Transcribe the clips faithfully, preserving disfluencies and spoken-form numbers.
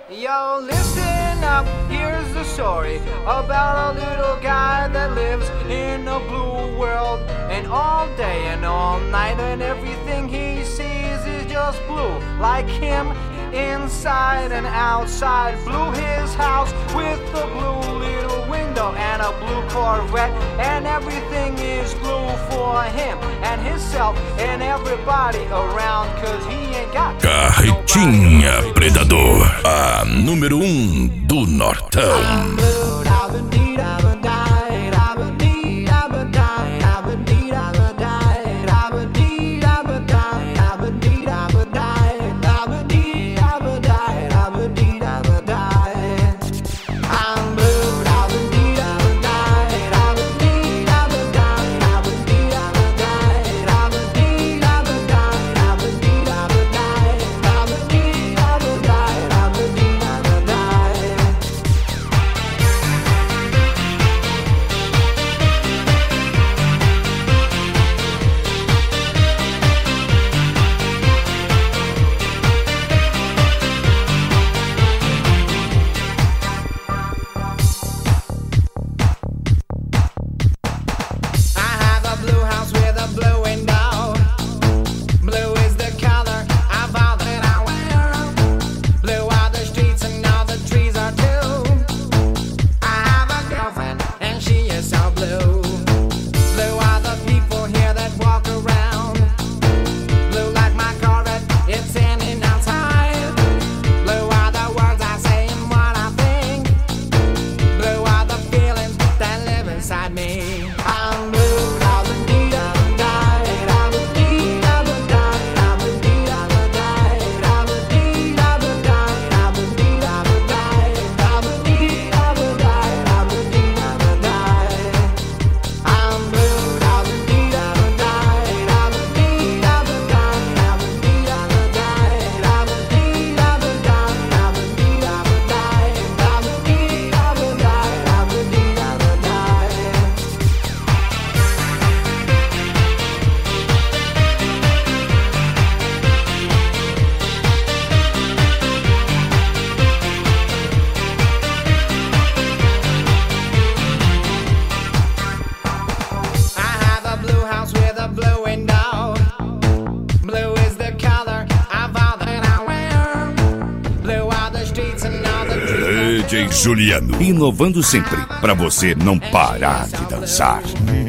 Yo, listen up, here's the story about a little guy that lives in a blue world. And all day and all night and everything he sees is just blue. Like him, inside and outside. Blue his house with a blue little window and a blue Corvette. And everything is blue for him and himself and everybody around, cause he ain't got Carretinha Predador, a número um do Nortão. D J Juliano, inovando sempre, pra você não parar de dançar.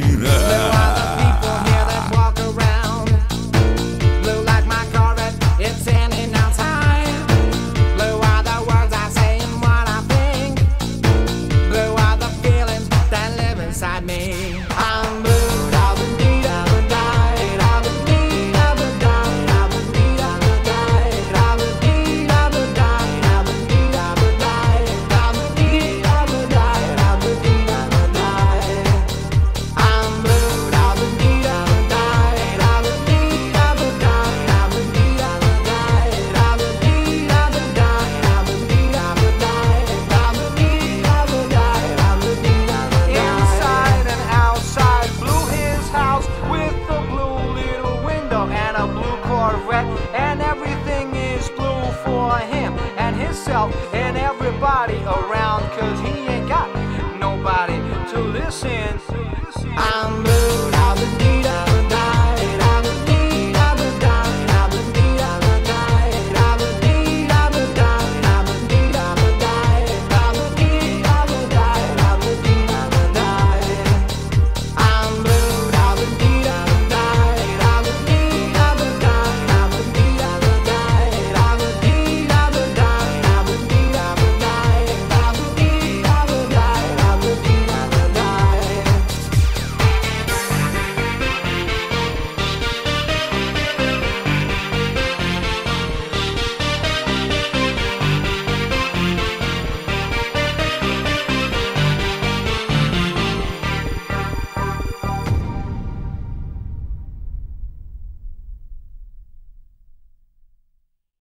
And everything is blue for him and himself and everybody around, cause he ain't got nobody to listen. I'm